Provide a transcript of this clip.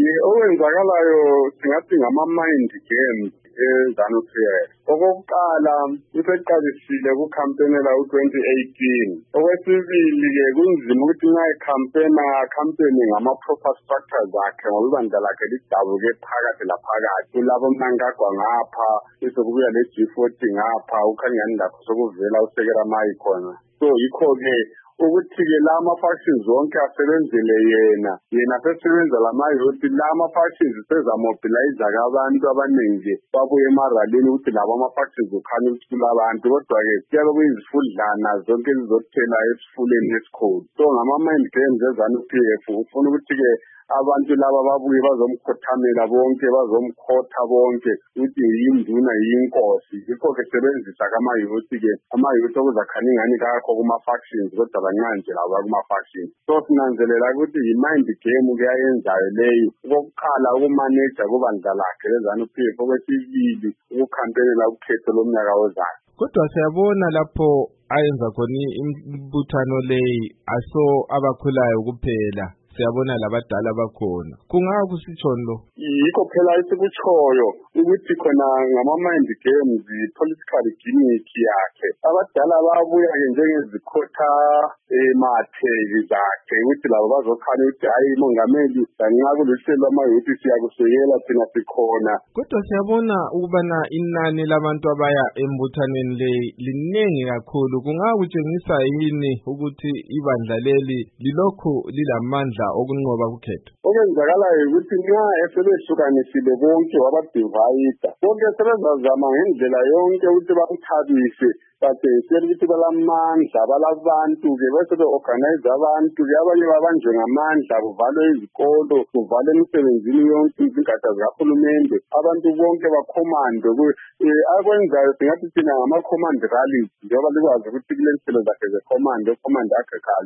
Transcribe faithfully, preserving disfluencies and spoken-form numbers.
Okwenzakalayo singathi ngama-mind games eZANU-P F. Okokuqala useqalisile kukhampenela u-twenty eighteen. Okwesibili-ke kunzima ukuthi nxa ekhampena khampeni ngama-proper structures akhe ngoba ibandla lakhe lidabuke phakathi laphakathi. Kulabo Mnangagwa ngapha, bese kubuya le-G forty ngapha, ukhangani lapho sokuvela uSekela Mayi khona. So yikho-ke ukuthi-ke la ama-factions wonke asebenzele yena yena sesebenza lama-youth la ama-factions sezamobilize-ke abantu abaningi babuye emaralini ukuthi labo ama-factions kukhanya ukuthi kulabantu kodwa-ke kuyabe kuyizifudlana zonke ezizothela esifuleni esikhulu. So ngama-mind games eZANU-P F ufuna ukuthi-ke abantu laba babuye bazomkhothamela bonke bazomkhotha bonke ukuthi yinduna yinkosi. Yikho-ke sebenzisa kama-youth-ke ama-youth okuzakhanya ingani kakho kuma-factions kodwa bancane nje laba kuma-factions. So sinanzelela ukuthi yi-mind game-ke ayenzayo leyo. Okokuqala ukumaneja kubandla lakhe leZANU-P F, okwesibili ukukhampenela ukhetho lomnyaka ozayo. Kodwa siyabona lapho ayenza khona imbuthano leyi aso abakhulayo kuphela, siyabona labadala bakhona. Kungaba kusitshoni lo? Yikho phela esikutshoyo ukuthi khona ngama-mind games i-political gimmick yakhe. Abadala babuya-ke njengezikhotha ematheli zakhe ukuthi labo bazokhanya ukuthi hayi mongameli lanxa kuluhlelo lwama-youth siyakusekela thina sikhona. Kodwa siyabona ukubana inani labantu abaya embuthanweni leyi liningi kakhulu. Kungaba kutshengisa yini ukuthi ibandla leli lilokhu lilamandla okunqoba ukhetho? Okwenzakalayo ukuthi nxa esebehlukanisile bonke wabadivayida bonke sebezazama ngendlela yonke ukuthi bamthabise batshengise ukuthi balamandla balabantu-ke bese be-organize abantu-ke abanye babanjwe ngamandla kuvalwe izikolo kuvalwe emsebenzini yonke izingatsha zikahulumende abantu bonke bakhomande. Akwenzayo singathi thina ngama-command rallies njengoba likwazi ukuthi kule nhlelo zakhe ze-command, command agriculture.